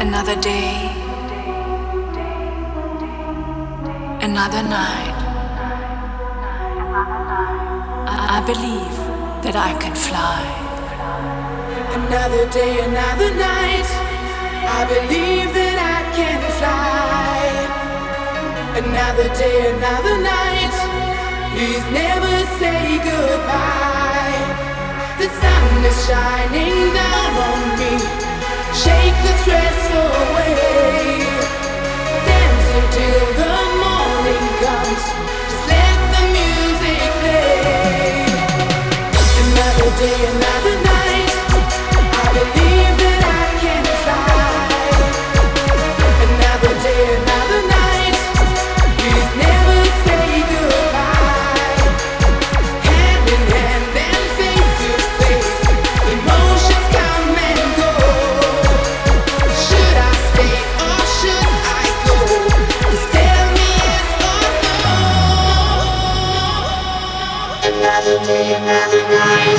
Another day, another night. I believe that I can fly. Another day, another night. I believe that I can fly. Another day, another night. Please never say goodbye. The sun is shining down on me. Shake the stress away. Dance until the morning comes. Just let the music play. Another day, another night. I believe that I can fly. Another day, another night. Please never say goodbye. Hand in hand and face to face. Emotions come and go. Should I stay or should I go? Just tell me yes or no. Another day, another night.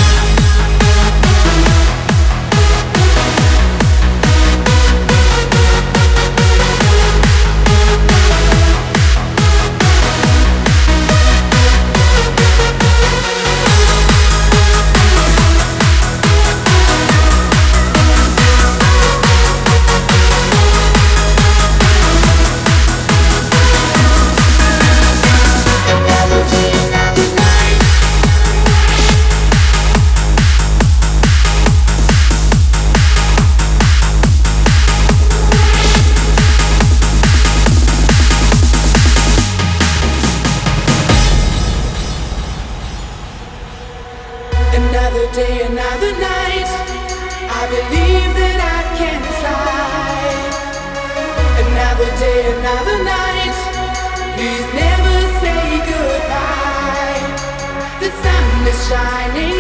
Another day, another night. I believe that I can fly. Another day, another night. Please never say goodbye. The sun is shining